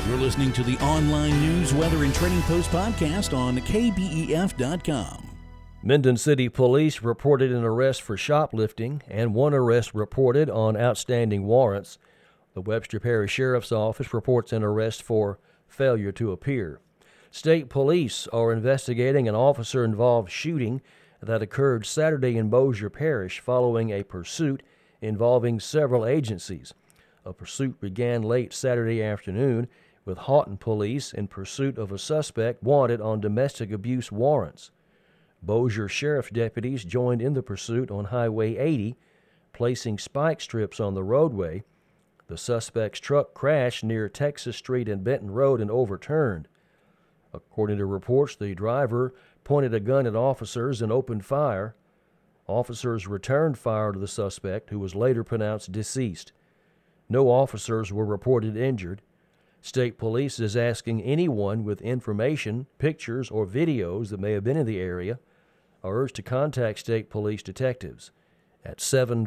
You're listening to the online news, weather, and trading post podcast on KBEF.com. Minden City Police reported an arrest for shoplifting and one arrest reported on outstanding warrants. The Webster Parish Sheriff's Office reports an arrest for failure to appear. State police are investigating an officer-involved shooting that occurred Saturday in Bossier Parish following a pursuit involving several agencies. A pursuit began late Saturday afternoon with Houghton Police in pursuit of a suspect wanted on domestic abuse warrants. Bossier Sheriff's deputies joined in the pursuit on Highway 80, placing spike strips on the roadway. The suspect's truck crashed near Texas Street and Benton Road and overturned. According to reports, the driver pointed a gun at officers and opened fire. Officers returned fire to the suspect, who was later pronounced deceased. No officers were reported injured. State Police is asking anyone with information, pictures, or videos that may have been in the area are urged to contact State Police detectives at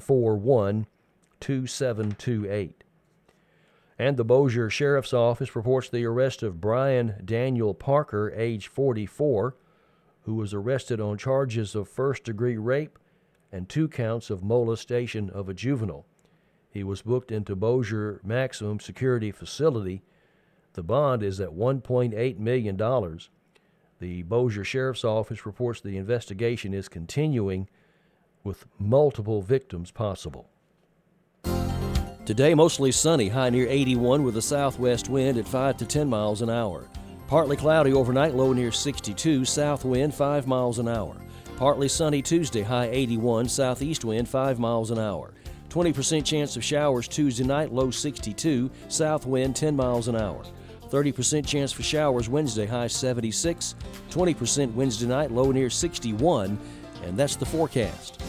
741-2728. And the Bossier Sheriff's Office reports the arrest of Brian Daniel Parker, age 44, who was arrested on charges of first-degree rape and 2 counts of molestation of a juvenile. He was booked into Bossier Maximum Security Facility. The bond is at $1.8 million. The Bossier Sheriff's Office reports the investigation is continuing with multiple victims possible. Today, mostly sunny, high near 81 with a southwest wind at 5 to 10 miles an hour. Partly cloudy overnight, low near 62, south wind 5 miles an hour. Partly sunny Tuesday, high 81, southeast wind 5 miles an hour. 20% chance of showers Tuesday night, low 62, south wind 10 miles an hour. 30% chance for showers Wednesday, high 76, 20% Wednesday night, low near 61, and that's the forecast.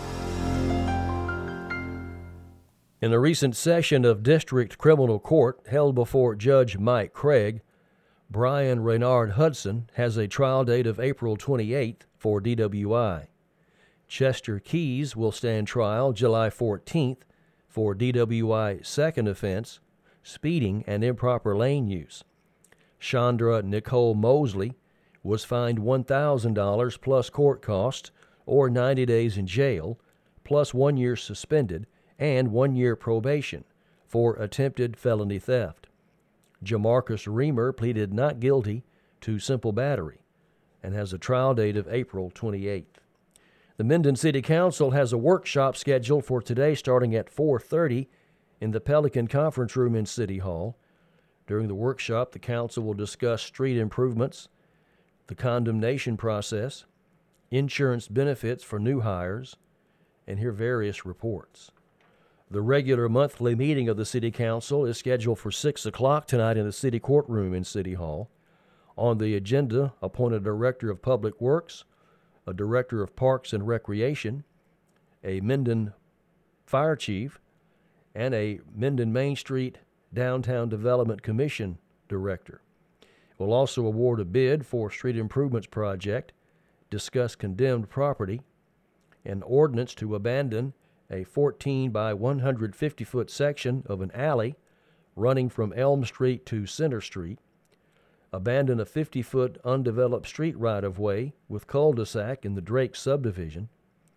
In a recent session of District Criminal Court held before Judge Mike Craig, Brian Reynard Hudson has a trial date of April 28th for DWI. Chester Keys will stand trial July 14th for DWI second offense, speeding and improper lane use. Chandra Nicole Mosley was fined $1,000 plus court costs or 90 days in jail, plus 1 year suspended and 1 year probation for attempted felony theft. Jamarcus Reamer pleaded not guilty to simple battery and has a trial date of April 28th. The Minden City Council has a workshop scheduled for today starting at 4:30 in the Pelican Conference Room in City Hall. During the workshop, the council will discuss street improvements, the condemnation process, insurance benefits for new hires, and hear various reports. The regular monthly meeting of the City Council is scheduled for 6 o'clock tonight in the City Courtroom in City Hall. On the agenda, appoint a Director of Public Works, a Director of Parks and Recreation, a Minden Fire Chief, and a Minden Main Street Downtown Development Commission Director. We'll also award a bid for street improvements project, discuss condemned property, an ordinance to abandon a 14 by 150-foot section of an alley running from Elm Street to Center Street, abandon a 50-foot undeveloped street right-of-way with cul-de-sac in the Drake subdivision,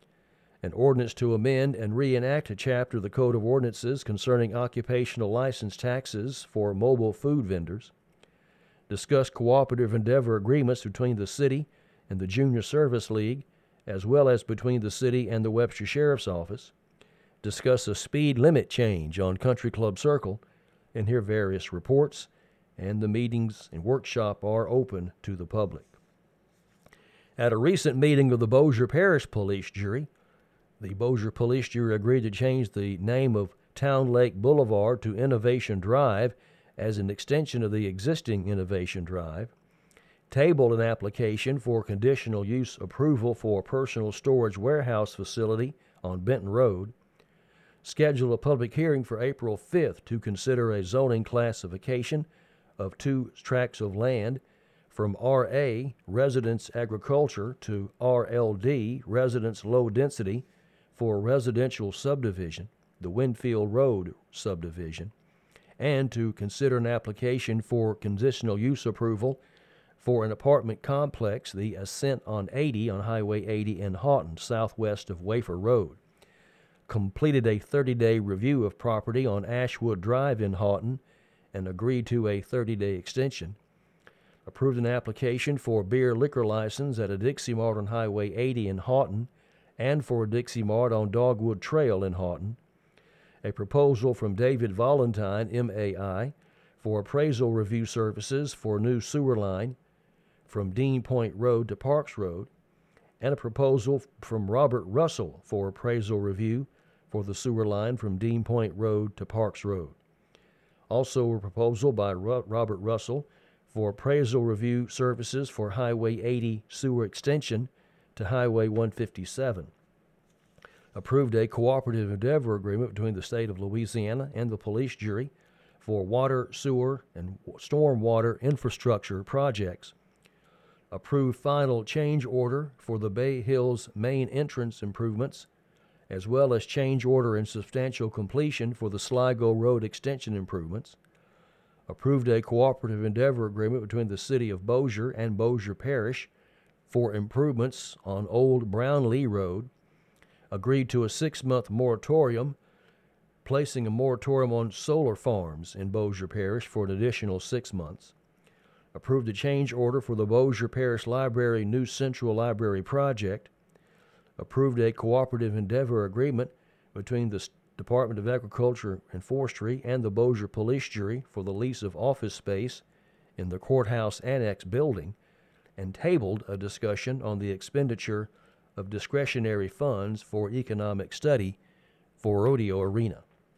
an ordinance to amend and reenact a chapter of the Code of Ordinances concerning occupational license taxes for mobile food vendors, discuss cooperative endeavor agreements between the city and the Junior Service League, as well as between the city and the Webster Sheriff's Office, discuss a speed limit change on Country Club Circle, and hear various reports, and the meetings and workshop are open to the public. At a recent meeting of the Bossier Parish Police Jury, the Bossier Police Jury agreed to change the name of Town Lake Boulevard to Innovation Drive as an extension of the existing Innovation Drive, tabled an application for conditional use approval for a personal storage warehouse facility on Benton Road, scheduled a public hearing for April 5th to consider a zoning classification of 2 tracts of land from RA, Residence Agriculture, to RLD, Residence Low Density, for a residential subdivision, the Winfield Road subdivision, and to consider an application for conditional use approval for an apartment complex, the Ascent on 80 on Highway 80 in Houghton, southwest of Wafer Road. Completed a 30-day review of property on Ashwood Drive in Houghton and agreed to a 30-day extension. Approved an application for beer liquor license at a Dixie Mart on Highway 80 in Houghton and for a Dixie Mart on Dogwood Trail in Houghton. A proposal from David Valentine, MAI, for appraisal review services for new sewer line from Dean Point Road to Parks Road, and a proposal from Robert Russell for appraisal review for the sewer line from Dean Point Road to Parks Road. Also a proposal by Robert Russell for appraisal review services for Highway 80 sewer extension to Highway 157. Approved a cooperative endeavor agreement between the state of Louisiana and the police jury for water, sewer, and stormwater infrastructure projects. Approved final change order for the Bay Hills main entrance improvements, as well as change order and substantial completion for the Sligo Road extension improvements. Approved a cooperative endeavor agreement between the City of Bossier and Bossier Parish for improvements on Old Brownlee Road. Agreed to a 6-month moratorium, placing a moratorium on solar farms in Bossier Parish for an additional 6 months. Approved a change order for the Bossier Parish Library New Central Library project. Approved a cooperative endeavor agreement between the Department of Agriculture and Forestry and the Bossier Police Jury for the lease of office space in the Courthouse Annex building, and tabled a discussion on the expenditure of discretionary funds for economic study for Rodeo Arena.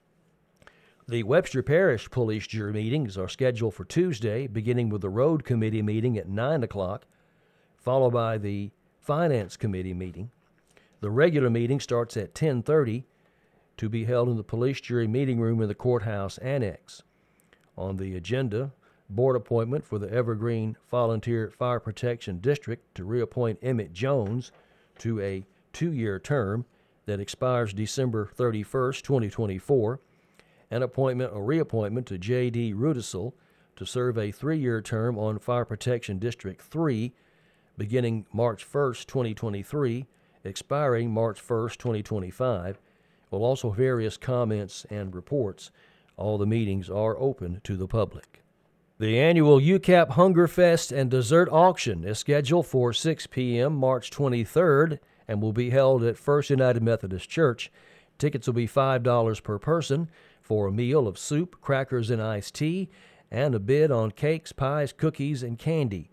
The Webster Parish Police Jury meetings are scheduled for Tuesday, beginning with the Road Committee meeting at 9 o'clock, followed by the Finance Committee meeting. The regular meeting starts at 10:30 to be held in the Police Jury meeting room in the Courthouse Annex. On the agenda, board appointment for the Evergreen Volunteer Fire Protection District to reappoint Emmett Jones to a 2-year term that expires December 31st, 2024, an appointment or reappointment to J.D. Rudisill to serve a 3-year term on Fire Protection District 3 beginning March 1st, 2023, expiring March 1st, 2025. Well, also various comments and reports. All the meetings are open to the public. The annual UCAP Hunger Fest and Dessert Auction is scheduled for 6 p.m. March 23rd and will be held at First United Methodist Church. Tickets will be $5 per person for a meal of soup, crackers, and iced tea, and a bid on cakes, pies, cookies, and candy.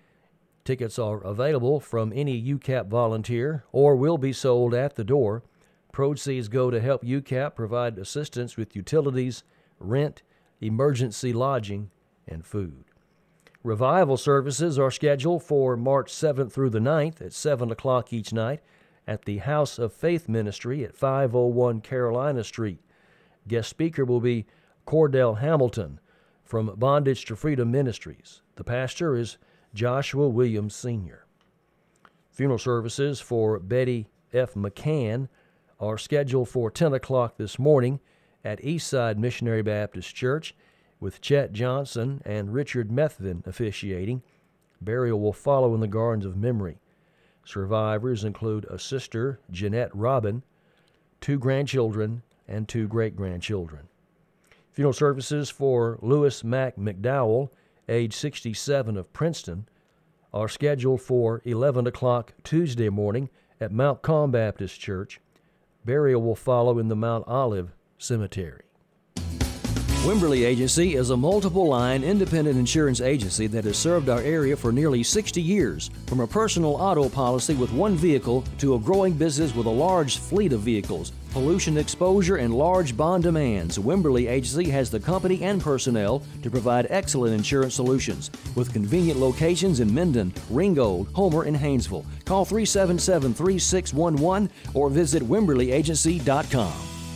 Tickets are available from any UCAP volunteer or will be sold at the door. Proceeds go to help UCAP provide assistance with utilities, rent, emergency lodging, and food. Revival services are scheduled for March 7th through the 9th at 7 o'clock each night at the House of Faith Ministry at 501 Carolina Street. Guest speaker will be Cordell Hamilton from Bondage to Freedom Ministries. The pastor is Joshua Williams Sr. Funeral services for Betty F. McCann are scheduled for 10 o'clock this morning at Eastside Missionary Baptist Church, with Chet Johnson and Richard Methvin officiating. Burial will follow in the Gardens of Memory. Survivors include a sister, Jeanette Robin, 2 grandchildren, and 2 great-grandchildren. Funeral services for Lewis Mack McDowell, age 67, of Princeton, are scheduled for 11 o'clock Tuesday morning at Mount Calm Baptist Church. Burial will follow in the Mount Olive Cemetery. Wimberly Agency is a multiple-line independent insurance agency that has served our area for nearly 60 years. From a personal auto policy with 1 vehicle to a growing business with a large fleet of vehicles, pollution exposure, and large bond demands, Wimberly Agency has the company and personnel to provide excellent insurance solutions with convenient locations in Minden, Ringgold, Homer, and Haynesville. Call 377-3611 or visit WimberlyAgency.com.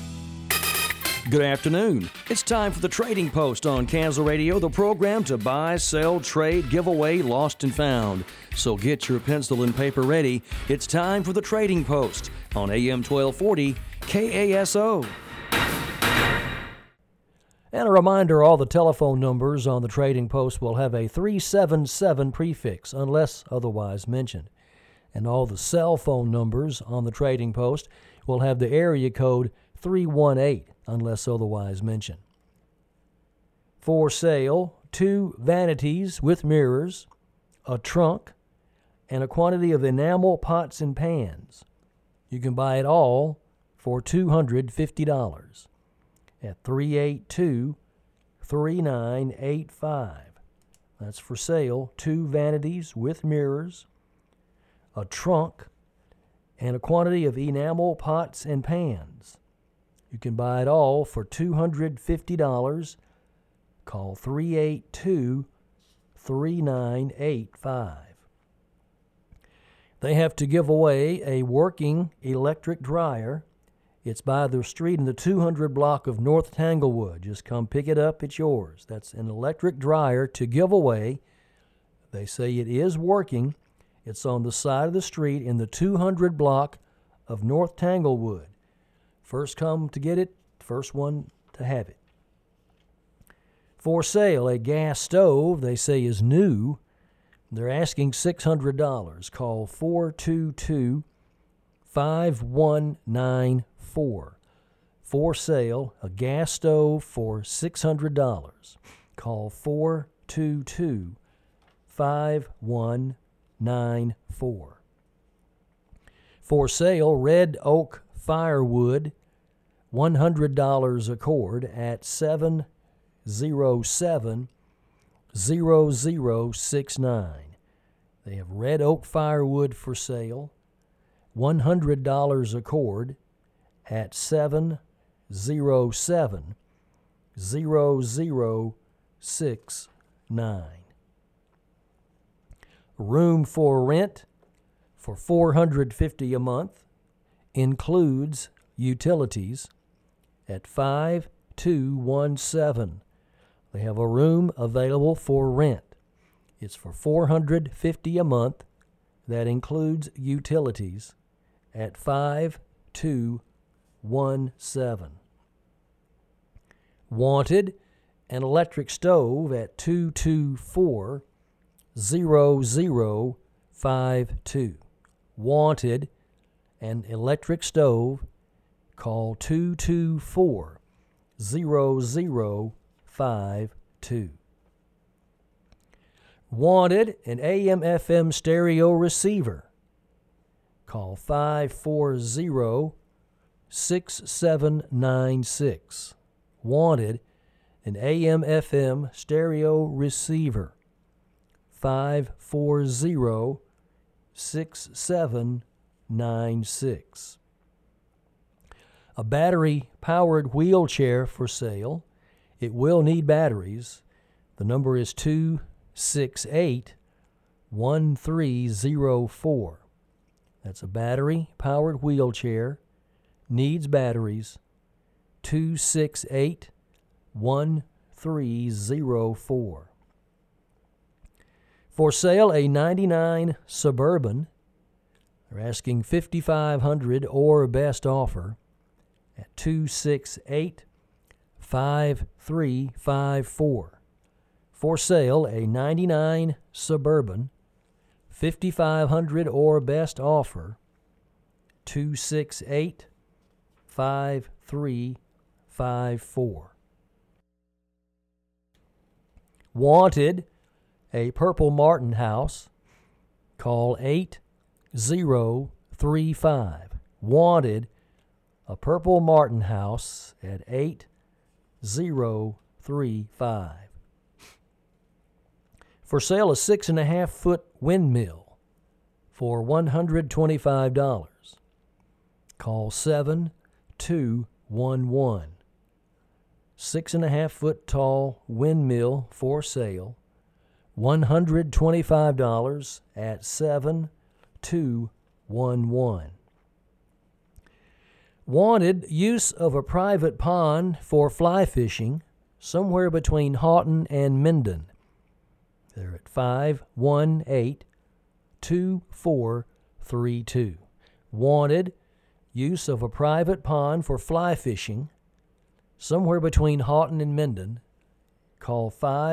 Good afternoon. It's time for the Trading Post on Kansas Radio, the program to buy, sell, trade, give away, lost and found. So get your pencil and paper ready. It's time for the Trading Post on AM 1240 KASO. And a reminder, all the telephone numbers on the Trading Post will have a 377 prefix unless otherwise mentioned. And all the cell phone numbers on the Trading Post will have the area code 318 unless otherwise mentioned. For sale, 2 vanities with mirrors, a trunk, and a quantity of enamel pots and pans. You can buy it all for $250 at 382-3985. That's for sale, 2 vanities with mirrors, a trunk, and a quantity of enamel pots and pans. You can buy it all for $250. Call 382-3985. They have to give away a working electric dryer. It's by the street in the 200 block of North Tanglewood. Just come pick it up. It's yours. That's an electric dryer to give away. They say it is working. It's on the side of the street in the 200 block of North Tanglewood. First come to get it, first one to have it. For sale, a gas stove they say is new. They're asking $600. Call 422-5194. For sale, a gas stove for $600. Call 422-5194. For sale, red oak firewood, $100 a cord at 707-0069. They have red oak firewood for sale, $100 a cord at 707-0069. Room for rent for $450 a month includes utilities at 5217. They have a room available for rent. It's for $450 a month. That includes utilities at 5217. Wanted, an electric stove at 224-0052. Wanted, an electric stove. Call 224-0052. Wanted, an AM/FM stereo receiver. Call 540-6796. Wanted, an AM/FM stereo receiver. 540-6796. A battery-powered wheelchair for sale. It will need batteries. The number is 268-1304. That's a battery-powered wheelchair. Needs batteries. 268-1304. For sale, a 99 Suburban. They're asking $5,500 or best offer at 268-5354. For sale, a 99 Suburban, $5,500 or best offer, 268-5354. Wanted, a Purple Martin house. Call 8035. Wanted, a Purple Martin house at 8035. For sale, a 6.5-foot windmill for $125. Call 7211. 6.5-foot tall windmill for sale, $125 at 7211. Wanted, use of a private pond for fly fishing somewhere between Houghton and Minden. They're at 518-2432. Wanted, use of a private pond for fly fishing somewhere between Houghton and Minden, call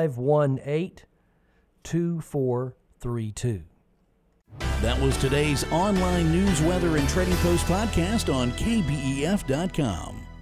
518-2432. That was today's online news, weather, and trading post podcast on KBEF.com.